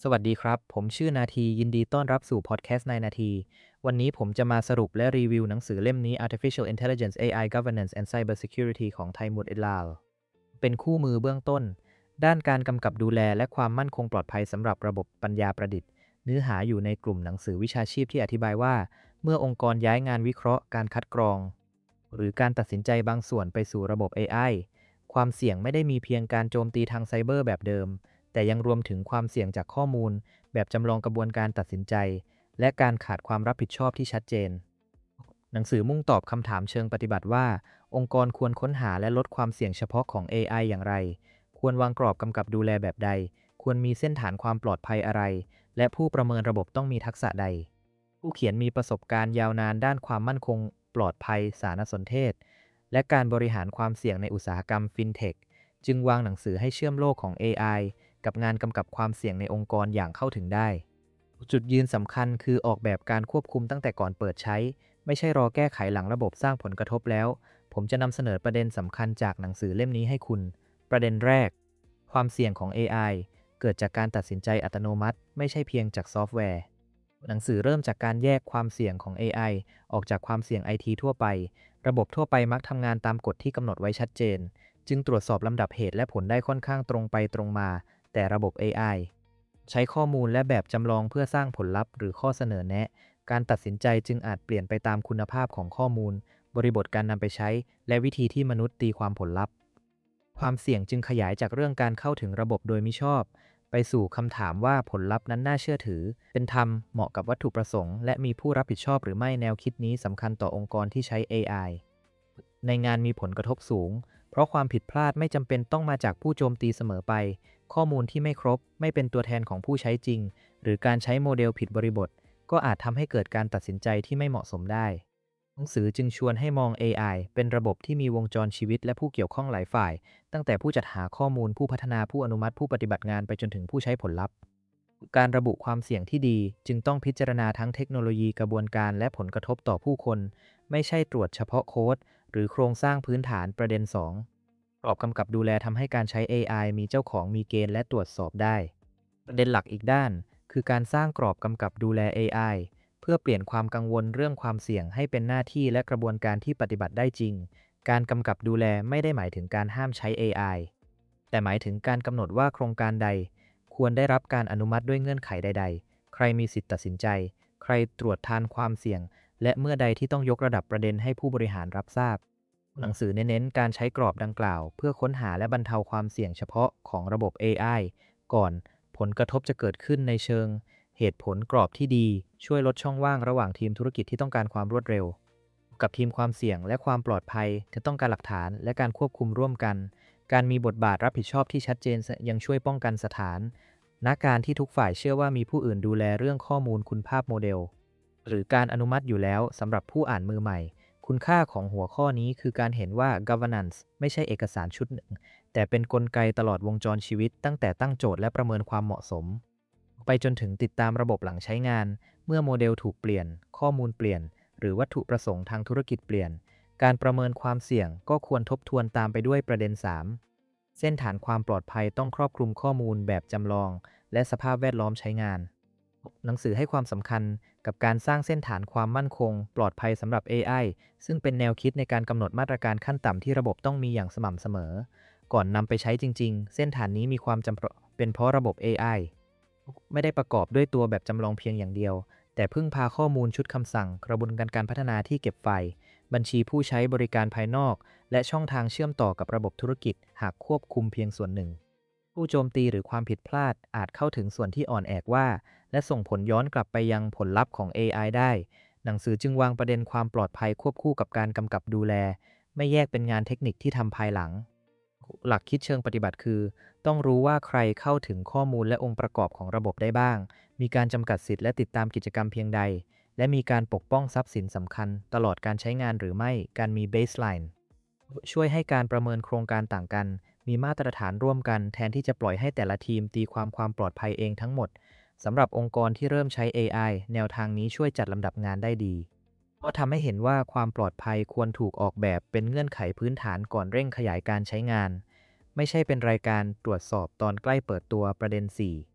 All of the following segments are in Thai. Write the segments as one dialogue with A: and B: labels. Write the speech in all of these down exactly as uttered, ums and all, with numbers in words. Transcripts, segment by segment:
A: สวัสดีครับ ผมชื่อนาทียินดีต้อนรับสู่พอดแคสต์ในนาที วันนี้ผมจะมาสรุปและรีวิวหนังสือเล่มนี้ Artificial Intelligence เอ ไอ Governance and Cybersecurity ของไทมูร et al. เป็นคู่มือเบื้องต้น ด้านการกำกับดูแลและความมั่นคงปลอดภัยสำหรับระบบปัญญาประดิษฐ์ เนื้อหาอยู่ในกลุ่มหนังสือวิชาชีพที่อธิบายว่า เมื่อองค์กรย้ายงานวิเคราะห์การคัดกรอง หรือการตัดสินใจบางส่วนไปสู่ระบบ เอ ไอ ความเสี่ยงไม่ได้มีเพียงการโจมตีทางไซเบอร์แบบเดิม แต่ยังรวมถึงความเสี่ยงจากข้อมูลแบบจำลองกระบวนการตัดสินใจ และการขาดความรับผิดชอบที่ชัดเจน หนังสือมุ่งตอบคำถามเชิงปฏิบัติว่า องค์กรควรค้นหาและลดความเสี่ยงเฉพาะของ เอ ไอ อย่างไร ควรวางกรอบกำกับดูแลแบบใด ควรมีเส้นฐานความปลอดภัยอะไร และผู้ประเมินระบบต้องมีทักษะใด ผู้เขียนมีประสบการณ์ยาวนานด้านความมั่นคงปลอดภัยสารสนเทศ และการบริหารความเสี่ยงในอุตสาหกรรมฟินเทค จึงวางหนังสือให้เชื่อมโลกของ เอ ไอ กับงานกำกับความเสี่ยงในองค์กรอย่างเข้าถึงได้ จุดยืนสำคัญคือออกแบบการควบคุมตั้งแต่ก่อนเปิดใช้ ไม่ใช่รอแก้ไขหลังระบบสร้างผลกระทบแล้ว ผมจะนำเสนอประเด็นสำคัญจากหนังสือเล่มนี้ให้คุณ ประเด็นแรก ความเสี่ยงของ เอ ไอ เกิดจากการตัดสินใจอัตโนมัติ ไม่ใช่เพียงจากซอฟต์แวร์ หนังสือเริ่มจากการแยกความเสี่ยงของ เอ ไอ ออกจากความเสี่ยง ไอ ที ทั่วไป ระบบทั่วไปมักทำงานตามกฎที่กำหนดไว้ชัดเจน จึงตรวจสอบลำดับเหตุและผลได้ค่อนข้างตรงไปตรงมา แต่ระบบ เอ ไอ ใช้ข้อมูลและแบบจำลองเพื่อสร้างผลลัพธ์หรือข้อเสนอแนะ การตัดสินใจจึงอาจเปลี่ยนไปตามคุณภาพของข้อมูล บริบทการนำไปใช้ และวิธีที่มนุษย์ตีความผลลัพธ์ ความเสี่ยงจึงขยายจากเรื่องการเข้าถึงระบบโดยมิชอบ ไปสู่คำถามว่าผลลัพธ์นั้นน่าเชื่อถือ เป็นธรรม เหมาะกับวัตถุประสงค์ และมีผู้รับผิดชอบหรือไม่แนวคิดนี้สำคัญต่อองค์กรที่ใช้ เอ ไอ ในงานมีผลกระทบสูง เพราะความผิดพลาดไม่จำเป็นต้องมาจากผู้โจมตีเสมอไป ข้อมูลที่ไม่ครบ ไม่เป็นตัวแทนของผู้ใช้จริง หรือการใช้โมเดลผิดบริบท ก็อาจทำให้เกิดการตัดสินใจที่ไม่เหมาะสมได้ หนังสือจึงชวนให้มอง เอ ไอ เป็นระบบที่มีวงจรชีวิตและผู้เกี่ยวข้องหลายฝ่าย ตั้งแต่ผู้จัดหาข้อมูล ผู้พัฒนา ผู้อนุมัติ ผู้ปฏิบัติงานไปจนถึงผู้ใช้ผลลัพธ์ การระบุความเสี่ยงที่ดีจึงต้องพิจารณาทั้งเทคโนโลยีกระบวนการและผลกระทบต่อผู้คน ไม่ใช่ตรวจเฉพาะโค้ดหรือโครงสร้างพื้นฐานประเด็น สอง กรอบกำกับดูแลทำให้การใช้ เอ ไอ มีเจ้าของมีเกณฑ์และตรวจสอบได้ ประเด็นหลักอีกด้าน คือการสร้างกรอบกำกับดูแล เอ ไอ เพื่อเปลี่ยนความกังวลเรื่องความเสี่ยงให้เป็นหน้าที่และกระบวนการที่ปฏิบัติได้จริง การกำกับดูแลไม่ได้หมายถึงการห้ามใช้ เอ ไอ แต่หมายถึงการกำหนดว่าโครงการใด ควรได้รับการอนุมัติด้วยเงื่อนไขใดๆ ใครมีสิทธิตัดสินใจ ใครตรวจทานความเสี่ยง และเมื่อใดที่ต้องยกระดับประเด็นให้ผู้บริหารรับทราบ หนังสือเน้นๆการใช้กรอบดังกล่าว เพื่อค้นหาและบรรเทาความเสี่ยงเฉพาะของระบบ เอ ไอ ก่อนผลกระทบจะเกิดขึ้นในเชิง เหตุผลกรอบที่ดีช่วยลดช่องว่างระหว่างทีมธุรกิจที่ต้องการความรวดเร็ว กับทีมความเสี่ยงและความปลอดภัยที่ต้องการหลักฐานและการควบคุมร่วมกัน การมีบทบาทรับผิดชอบที่ชัดเจนยังช่วยป้องกันสถานณการที่ทุกฝ่ายเชื่อว่ามีผู้อื่นดูแลเรื่องข้อมูลคุณภาพโมเดล หรือการอนุมัติอยู่แล้วสำหรับผู้อ่านมือใหม่ คุณค่าของหัวข้อนี้คือการเห็นว่า governance ไม่ใช่เอกสารชุดหนึ่ง แต่เป็นกลไกตลอดวงจรชีวิตตั้งแต่ตั้งโจทย์และประเมินความเหมาะสม ไปจนถึงติดตามระบบหลังใช้งาน เมื่อโมเดลถูกเปลี่ยน ข้อมูลเปลี่ยน หรือวัตถุประสงค์ทางธุรกิจเปลี่ยน การประเมินความเสี่ยงก็ควรทบทวนตามไปด้วยประเด็น สาม เส้นฐานความปลอดภัยต้องครอบคลุมข้อมูลแบบจำลอง และสภาพแวดล้อมใช้งาน หนังสือให้ความสำคัญกับการสร้างเส้นฐานความมั่นคงปลอดภัยสำหรับ เอ ไอ ซึ่งเป็นแนวคิดในการกำหนดมาตรการขั้นต่ำที่ระบบต้องมีอย่างสม่ำเสมอ ก่อนนำไปใช้จริงๆ เส้นฐานนี้มีความจำเป็นเพราะระบบ เอ ไอ ไม่ได้ประกอบด้วยตัวแบบจำลองเพียงอย่างเดียว แต่พึ่งพาข้อมูลชุดคำสั่ง กระบวนการการพัฒนาที่เก็บไฟล์ บัญชีผู้ใช้บริการภายนอก และช่องทางเชื่อมต่อกับระบบธุรกิจ หากควบคุมเพียงส่วนหนึ่ง ผู้โจมตีหรือความผิดพลาดอาจเข้าถึงส่วนที่อ่อนแอว่า และส่งผลย้อนกลับไปยังผลลัพธ์ของ เอ ไอ ได้ หนังสือจึงวางประเด็นความปลอดภัยควบคู่กับการกำกับดูแล ไม่แยกเป็นงานเทคนิคที่ทำภายหลัง หลักคิดเชิงปฏิบัติคือ ต้องรู้ว่าใครเข้าถึงข้อมูลและองค์ประกอบของระบบได้บ้าง มีการจำกัดสิทธิ์และติดตามกิจกรรมเพียงใด และมีการปกป้องทรัพย์สินสำคัญตลอดการใช้งานหรือไม่ การมี baseline ช่วยให้การประเมินโครงการต่างกัน มีมาตรฐานร่วมกันแทนที่จะปล่อยให้แต่ละทีมตีความความปลอดภัยเองทั้งหมด สำหรับองค์กรที่เริ่มใช้ เอ ไอ แนวทางนี้ช่วยจัดลำดับงานได้ดี เพราะทำให้เห็นว่าความปลอดภัยควรถูกออกแบบเป็นเงื่อนไขพื้นฐานก่อนเร่งขยายการใช้งาน ไม่ใช่เป็นรายการตรวจสอบตอนใกล้เปิดตัวประเด็น สี่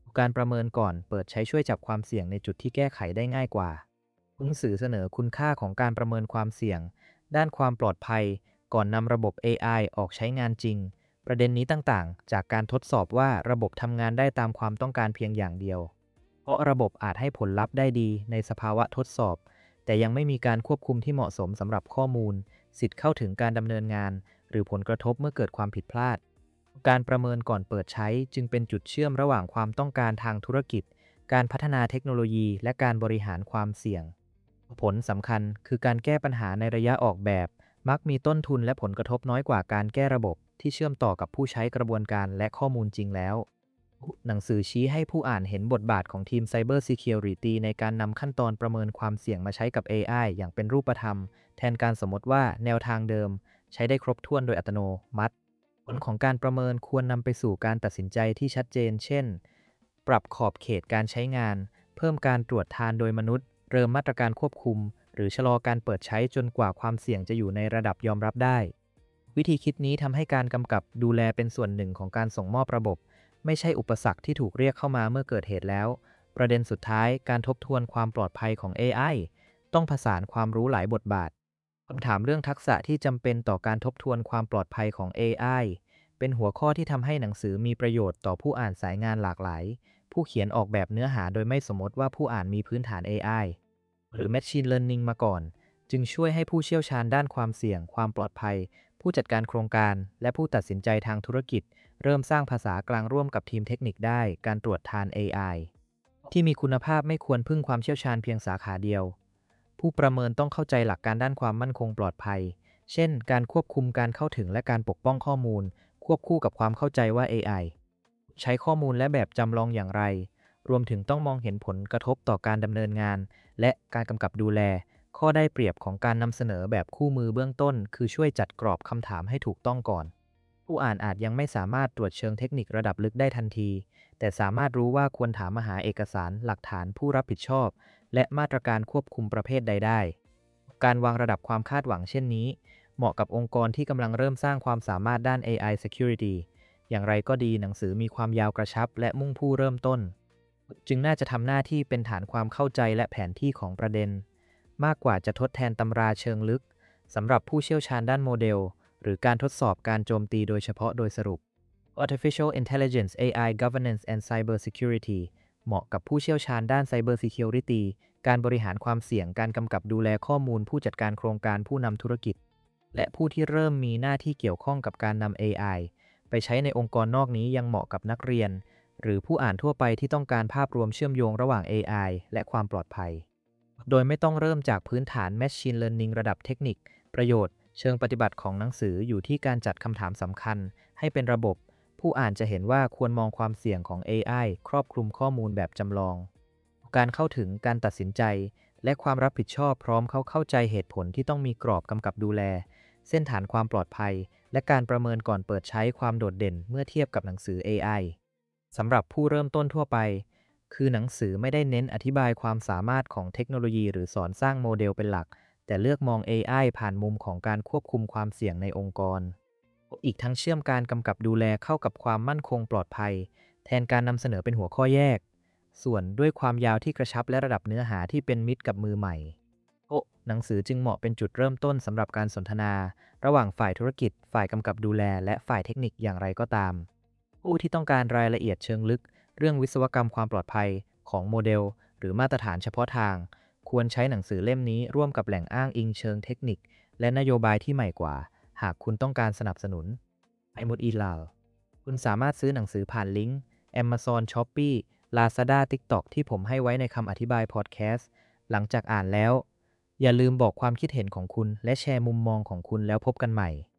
A: การประเมินก่อนเปิดใช้ช่วยจับความเสี่ยงในจุดที่แก้ไขได้ง่ายกว่าหนังสือเสนอคุณค่าของการประเมินความเสี่ยงด้านความปลอดภัยก่อนนำระบบ เอ ไอ ออกใช้งานจริงประเด็นนี้ต่างๆจากการทดสอบว่าระบบทำงานได้ตามความต้องการเพียงอย่างเดียวเพราะระบบอาจให้ผลลัพธ์ได้ดีในสภาวะทดสอบแต่ยังไม่มีการควบคุมที่เหมาะสมสำหรับข้อมูลสิทธิ์เข้าถึงการดำเนินงานหรือผลกระทบเมื่อเกิดความผิดพลาดการประเมินก่อนเปิดใช้จึงเป็นจุดเชื่อมระหว่างความต้องการทางธุรกิจการพัฒนาเทคโนโลยีและการบริหารความเสี่ยงผลสำคัญคือการแก้ปัญหาในระยะออกแบบมักมีต้นทุนและผลกระทบน้อยกว่าการแก้ระบบที่เชื่อมต่อกับผู้ใช้กระบวนการและข้อมูลจริงแล้วหนังสือชี้ให้ผู้อ่านเห็นบทบาทของทีม Cyber Security ในการนำขั้นตอนประเมินความเสี่ยงมาใช้กับ เอ ไอ อย่างเป็นรูปธรรมแทนการสมมติว่าแนวทางเดิมใช้ได้ครบถ้วนโดยอัตโนมัติผลของการประเมินควรนำไปสู่การตัดสินใจที่ชัดเจนเช่นปรับขอบเขตการใช้งานเพิ่มการตรวจทานโดยมนุษย์เริ่มมาตรการควบคุมหรือชะลอการเปิดใช้จนกว่าความเสี่ยงจะอยู่ในระดับยอมรับได้วิธีคิดนี้ทำให้การกำกับดูแลเป็นส่วนหนึ่งของการส่งมอบระบบไม่ใช่อุปสรรคที่ถูกเรียกเข้ามาเมื่อเกิดเหตุแล้วประเด็นสุดท้ายการทบทวนความปลอดภัยของ เอ ไอ ต้องผสานความรู้หลายบทบาทคำถามเรื่องทักษะที่จำเป็นต่อการทบทวนความปลอดภัยของ เอ ไอ เป็นหัวข้อที่ทำให้หนังสือมีประโยชน์ต่อผู้อ่านสายงานหลากหลายผู้เขียนออกแบบเนื้อหาโดยไม่สมมติว่าผู้อ่านมีพื้นฐาน เอ ไอ หรือ Machine Learning มาก่อนจึงช่วยให้ผู้เชี่ยวชาญด้านความเสี่ยงความปลอดภัยผู้จัดการโครงการและผู้ตัดสินใจทางธุรกิจเริ่มสร้างภาษากลางร่วมกับทีมเทคนิคได้การตรวจทาน เอ ไอ ที่มีคุณภาพไม่ควรพึ่งความเชี่ยวชาญเพียงสาขาเดียวผู้ประเมินต้องเข้าใจหลักการด้านความมั่นคงปลอดภัยเช่นการควบคุมการเข้าถึงและการปกป้องข้อมูลควบคู่กับความเข้าใจว่า เอ ไอ ใช้ข้อมูลและแบบจำลองอย่างไรรวมถึงต้องมองเห็นผลกระทบต่อการดำเนินงานและการกำกับดูแลข้อได้เปรียบของการนำเสนอแบบคู่มือเบื้องต้นคือช่วยจัดกรอบคำถามให้ถูกต้องก่อนผู้อ่านอาจยังไม่สามารถตรวจเชิงเทคนิคระดับลึกได้ทันทีแต่สามารถรู้ว่าควรถามมาหาเอกสารหลักฐานผู้รับผิดชอบและมาตรการควบคุมประเภทใดได้การวางระดับความคาดหวังเช่นนี้เหมาะกับองค์กรที่กำลังเริ่มสร้างความสามารถด้าน เอ ไอ Security อย่างไรก็ดีหนังสือมีความยาวกระชับและมุ่งผู้เริ่มต้นจึงน่าจะทำหน้าที่เป็นฐานความเข้าใจและแผนที่ของประเด็นมากกว่าจะทดแทนตำราเชิงลึกสำหรับผู้เชี่ยวชาญด้านโมเดลหรือการทดสอบการโจมตีโดยเฉพาะโดยสรุป Artificial Intelligence เอ ไอ Governance and Cyber Security เหมาะกับผู้เชี่ยวชาญด้าน Cyber Security การบริหารความเสี่ยงการกำกับดูแลข้อมูลผู้จัดการโครงการผู้นำธุรกิจและผู้ที่เริ่มมีหน้าที่เกี่ยวข้องกับการนำ เอ ไอ ไปใช้ในองค์กรนอกนี้ยังเหมาะกับนักเรียนหรือผู้อ่านทั่วไปที่ต้องการภาพรวมเชื่อมโยงระหว่าง เอ ไอ และความปลอดภัยโดยไม่ต้องเริ่มจากพื้นฐาน Machine Learning ระดับเทคนิคประโยชน์เชิงปฏิบัติของหนังสืออยู่ที่การจัดคำถามสำคัญให้เป็นระบบผู้อ่านจะเห็นว่าควรมองความเสี่ยงของ เอ ไอ ครอบคลุมข้อมูลแบบจำลองการเข้าถึงการตัดสินใจและความรับผิดชอบพร้อมเข้าเข้าใจเหตุผลที่ต้องมีกรอบกำกับดูแลเส้นฐานความปลอดภัยและการประเมินก่อนเปิดใช้ความโดดเด่นเมื่อเทียบกับหนังสือ เอ ไอ สำหรับผู้เริ่มต้นทั่วไปคือหนังสือไม่ได้เน้นอธิบายความสามารถของเทคโนโลยีหรือสอนสร้างโมเดลเป็นหลักแต่เลือกมอง เอ ไอ ผ่านมุมของการควบคุมความเสี่ยงในองค์กรอีกทั้งเชื่อมการกำกับดูแลเข้ากับความมั่นคงปลอดภัยแทนการนำเสนอเป็นหัวข้อแยกส่วนด้วยความยาวที่กระชับและระดับเนื้อหาที่เป็นมิตรกับมือใหม่โอ้หนังสือจึงเหมาะเป็นจุดเริ่มต้นสำหรับการสนทนาระหว่างฝ่ายธุรกิจฝ่ายกำกับดูแลและฝ่ายเทคนิคอย่างไรก็ตามผู้ที่ต้องการรายละเอียดเชิงลึกเรื่องวิศวกรรมความปลอดภัยของโมเดลหรือมาตรฐานเฉพาะทางควรใช้หนังสือเล่มนี้ร่วมกับแหล่งอ้างอิงเชิงเทคนิคและนโยบายที่ใหม่กว่าหากคุณต้องการสนับสนุนไอมุดอีลาลคุณสามารถซื้อหนังสือผ่านลิงก์ Amazon Shopee Lazada TikTok ที่ผมให้ไว้ในคำอธิบายพอดแคสต์หลังจากอ่านแล้วอย่าลืมบอกความคิดเห็นของคุณและแชร์มุมมองของคุณแล้วพบกันใหม่